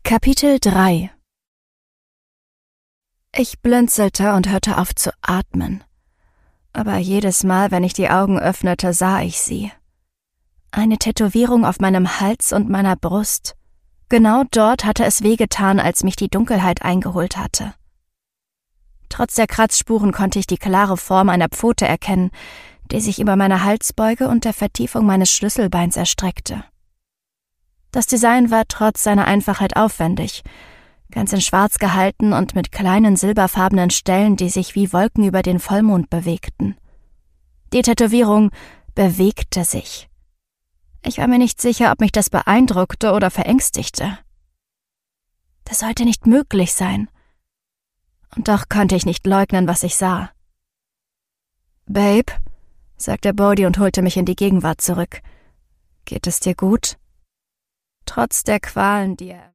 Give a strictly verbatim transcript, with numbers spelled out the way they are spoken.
Kapitel drei. Ich blinzelte und hörte auf zu atmen. Aber jedes Mal, wenn ich die Augen öffnete, sah ich sie. Eine Tätowierung auf meinem Hals und meiner Brust. Genau dort hatte es wehgetan, als mich die Dunkelheit eingeholt hatte. Trotz der Kratzspuren konnte ich die klare Form einer Pfote erkennen, die sich über meine Halsbeuge und der Vertiefung meines Schlüsselbeins erstreckte. Das Design war trotz seiner Einfachheit aufwendig, ganz in Schwarz gehalten und mit kleinen silberfarbenen Stellen, die sich wie Wolken über den Vollmond bewegten. Die Tätowierung bewegte sich. Ich war mir nicht sicher, ob mich das beeindruckte oder verängstigte. Das sollte nicht möglich sein. Und doch konnte ich nicht leugnen, was ich sah. »Babe«, sagte Bodhi und holte mich in die Gegenwart zurück. »Geht es dir gut?« Trotz der Qualen, die er